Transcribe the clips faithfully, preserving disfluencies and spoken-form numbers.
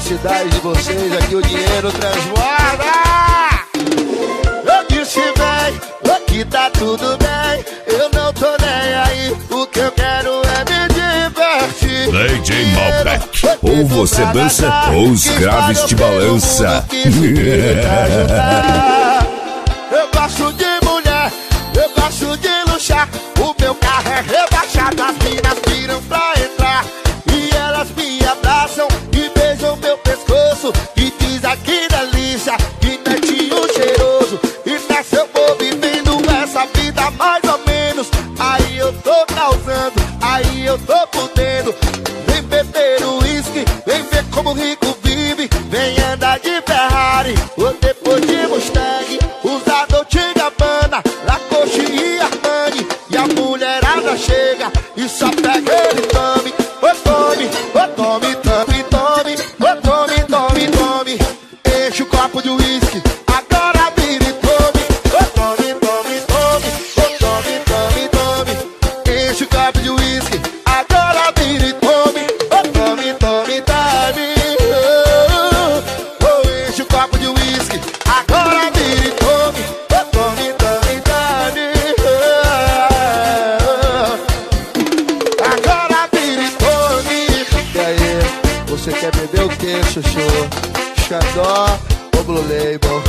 cidade de vocês aqui o dinheiro transborda. Eu disse bem, aqui tá tudo bem, eu não tô nem aí, o que eu quero é me divertir. D J Malbec, ou você dança ou os graves te balança. Eu gosto de mulher, eu gosto de luxar, o meu carro é rebaixado, as minas viram pra entrar e elas me abraçam e beijam meu pescoço e diz aqui delícia, que netinho cheiroso. E nessa eu vou vivendo essa vida mais ou menos, aí eu tô causando, aí eu tô podendo. Vem beber o uísque, vem ver como o rico vive, vem andar de Ferrari ou depois de Mustang, usar Dolce e Gabbana, Lacoste e Armani, e a mulherada chega e só pega ele tome, ô tome, ô tome, tome, tome, ô tome, tome, tome, enche o copo de uísque, agora vira e tome, ô tome, tome, tome, ô tome, tome, tome, enche o copo de uísque, agora vira e tome, ô tome, tome, tome, oh, oh, enche o copo de uísque, agora vira e tome, ô tome, tome, tome, oh, agora vira e tome. E aí, você quer beber o que, chuchu? Xandó ou Blue Label?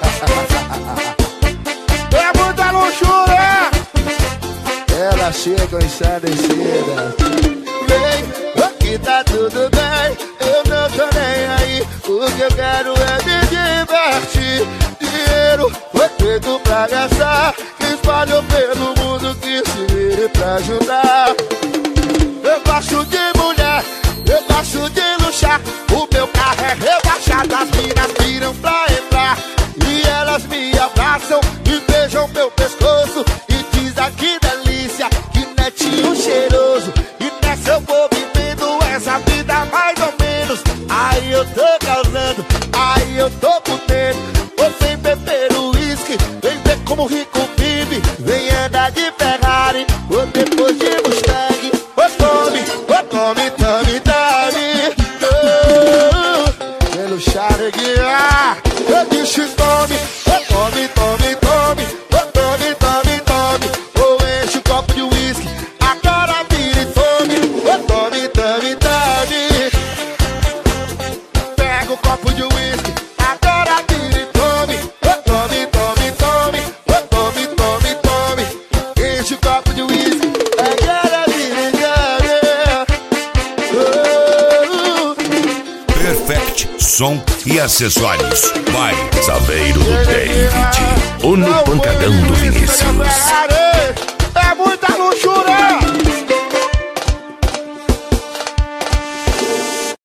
É muita luxúria! Elas chegam ensandecidas. Vem, aqui tá tudo bem, eu não tô nem aí, o que eu quero é me divertir. Dinheiro foi feito pra gastar, que espalhou pelo mundo, que se vire pra ajudar. Eu gosto de mulher, eu gosto de luxar, o meu carro é rebaixado, as minas viram pra entrar e elas me abraçam e beijam meu pescoço e diz aqui delícia, que netinho cheiroso. E nessa eu vou vivendo essa vida mais ou menos, aí eu tô causando, aí eu tô podendo. Ou vem beber o uísque, vem ver como o rico vive, vem andar de Ferrari ou depois de Mustang, ô tome, ô tome, tome, tome, oh, pelo Chareguiar, eu disse tome, ô tome, tome, tome, ô tome, tome, tome, ou enche o copo de uísque, agora vira e tome, ô tome, tome, tome, pega o copo de uísque, agora vira e tome, ô tome, tome, tome, ô tome, tome, tome, enche o copo de uísque, agora vira e tome. Perfect Som e acessórios. Vai, Saveiro do David. Ou no Pancadão do Vinícius.